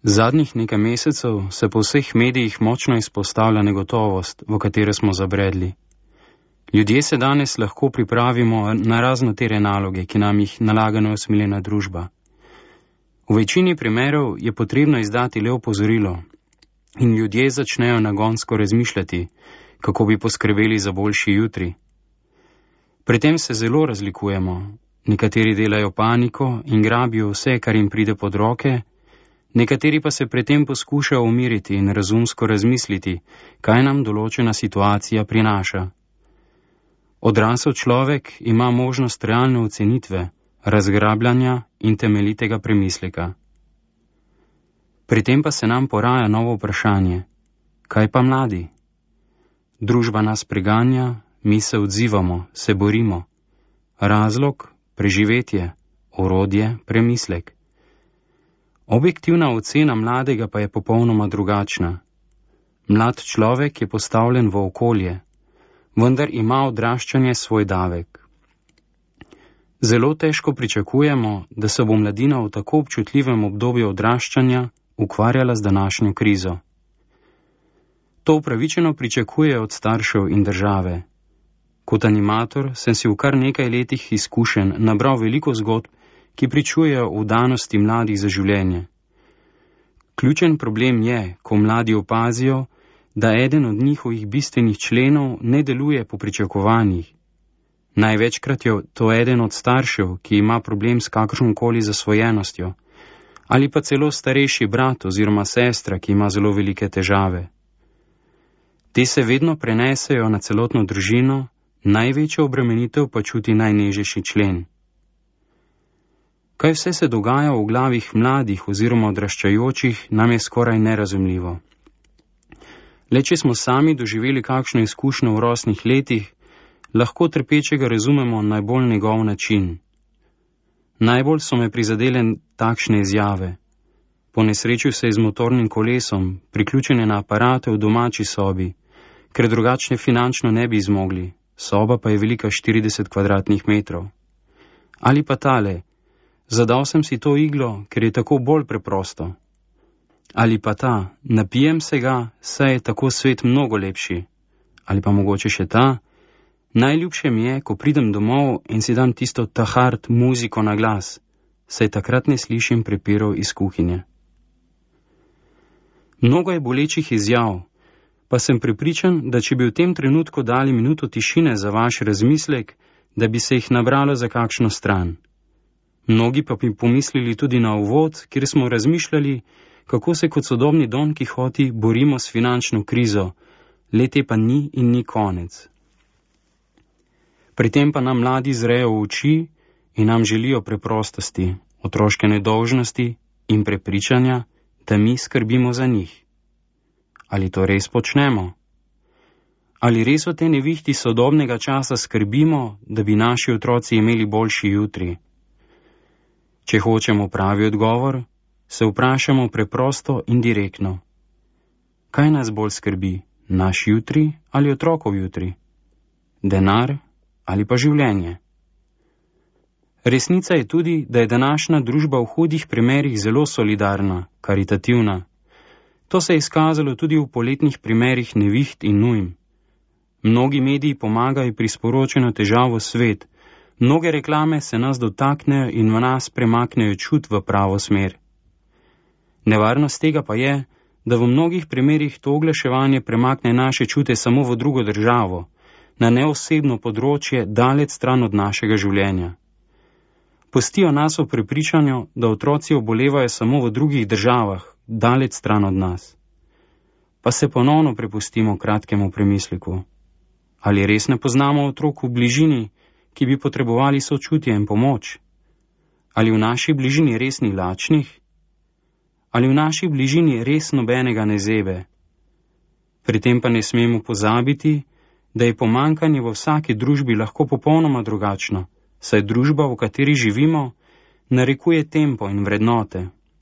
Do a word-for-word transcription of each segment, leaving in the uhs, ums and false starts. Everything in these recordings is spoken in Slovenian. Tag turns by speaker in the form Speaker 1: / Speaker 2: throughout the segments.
Speaker 1: Zadnjih nekaj mesecev se po vseh medijih močno izpostavlja negotovost, v katero smo zabredli. Ljudje se danes lahko pripravimo na raznotere naloge, ki nam jih nalaga neusmiljena družba. V večini primerov je potrebno izdati le opozorilo in ljudje začnejo nagonsko razmišljati, kako bi poskrbeli za boljši jutri. Pri tem se zelo razlikujemo. Nekateri delajo paniko in grabijo vse, kar jim pride pod roke, nekateri pa se pri tem poskušajo umiriti in razumsko razmisliti, kaj nam določena situacija prinaša. Odrasel človek ima možnost realne ocenitve, razgrabljanja in temeljitega premisleka. Pri tem pa se nam poraja novo vprašanje: kaj pa mladi? Družba nas preganja, mi se odzivamo, se borimo. Razlog, preživetje, orodje, premislek. Objektivna ocena mladega pa je popolnoma drugačna. Mlad človek je postavljen v okolje, vendar ima odraščanje svoj davek. Zelo težko pričakujemo, da se bo mladina v tako občutljivem obdobju odraščanja ukvarjala z današnjo krizo. To upravičeno pričakuje od staršev in države. Kot animator sem si v kar nekaj letih izkušenj nabral veliko zgodb, ki pričujejo o vdanosti mladih za življenje. Ključen problem je, ko mladi opazijo, da eden od njihovih bistvenih členov ne deluje po pričakovanjih. Največkrat je to eden od staršev, ki ima problem s kakršnokoli zasvojenostjo, ali pa celo starejši brat oziroma sestra, ki ima zelo velike težave. Te se vedno prenesejo na celotno družino, največjo obremenitev pa čuti najnežjejši člen. Kaj vse se dogaja v glavih mladih oziroma odraščajočih, nam je skoraj nerazumljivo. Le če smo sami doživeli kakšno izkušnjo v rosnih letih, lahko trpečega razumemo na najbolj njegov način. Najbolj so me prizadele takšne izjave. Ponesrečil se je z motornim kolesom, priključene na aparate v domači sobi, ker drugačne finančno ne bi zmogli, soba pa je velika štirideset kvadratnih metrov. Ali pa tale, zadal sem si to iglo, ker je tako bolj preprosto. Ali pa ta, napijem se ga, saj je tako svet mnogo lepši. Ali pa mogoče še ta, najljubše mi je, ko pridem domov in si dam tisto tahart muziko na glas, saj takrat ne slišim prepirov iz kuhinje. Mnogo je bolečih izjav, pa sem prepričan, da če bi v tem trenutku dali minuto tišine za vaš razmislek, da bi se jih nabralo za kakšno stran. Mnogi pa bi pomislili tudi na uvod, kjer smo razmišljali, kako se kot sodobni Don Kihoti borimo s finančno krizo, lete pa ni in ni konec. Pri tem pa nam mladi zrejo v oči in nam želijo preprostosti, otroške nedolžnosti in prepričanja, da mi skrbimo za njih. Ali to res počnemo? Ali res v tej nevihti sodobnega časa skrbimo, da bi naši otroci imeli boljši jutri? Če hočemo pravi odgovor, se vprašamo preprosto in direktno. Kaj nas bolj skrbi, naš jutri ali otrokov jutri? Denar ali pa življenje? Resnica je tudi, da je današnja družba v hudih primerih zelo solidarna, karitativna. To se je izkazalo tudi v poletnih primerih neviht in nujm. Mnogi mediji pomagajo pri sporočanju težav v svet, mnoge reklame se nas dotaknejo in v nas premaknejo čut v pravo smer. Nevarnost tega pa je, da v mnogih primerih to oglaševanje premakne naše čute samo v drugo državo, na neosebno področje daleč stran od našega življenja. Pustijo nas v prepričanju, da otroci obolevajo samo v drugih državah, daleč stran od nas. Pa se ponovno prepustimo kratkemu premisleku. Ali res ne poznamo otrok v bližini, ki bi potrebovali sočutje in pomoč? Ali v naši bližini res ni lačnih? Ali v naši bližini res nobenega ne zebe? Pri tem pa ne smemo pozabiti, da je pomankanje v vsaki družbi lahko popolnoma drugačno, saj družba, v kateri živimo, narekuje tempo in vrednote.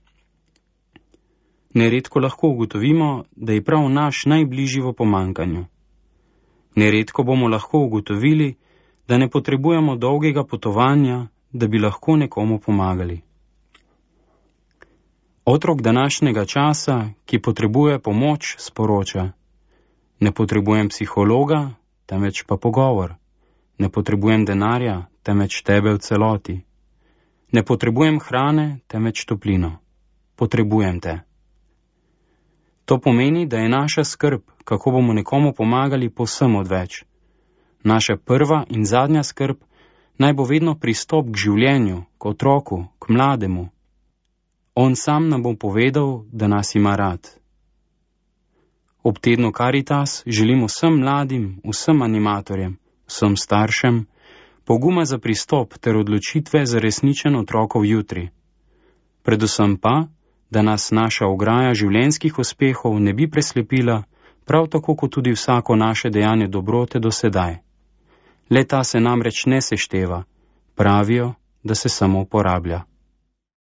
Speaker 1: Neredko lahko ugotovimo, da je prav naš najbližji v pomankanju. Neredko bomo lahko ugotovili, da ne potrebujemo dolgega potovanja, da bi lahko nekomu pomagali. Otrok današnjega časa, ki potrebuje pomoč, sporoča: ne potrebujem psihologa, temveč pa pogovor. Ne potrebujem denarja, temveč tebe v celoti. Ne potrebujem hrane, temveč toplino. Potrebujem te. To pomeni, da je naša skrb, kako bomo nekomu pomagali, povsem odveč. Naša prva in zadnja skrb naj bo vedno pristop k življenju, k otroku, k mlademu. On sam nam bo povedal, da nas ima rad. Ob tednu Karitas želim vsem mladim, vsem animatorjem, vsem staršem poguma za pristop ter odločitve za resničen otrokov jutri. Predvsem pa, da nas naša ograja življenjskih uspehov ne bi preslepila, prav tako kot tudi vsako naše dejanje dobrote do sedaj. Le ta se namreč ne sešteva, pravijo, da se samo uporablja.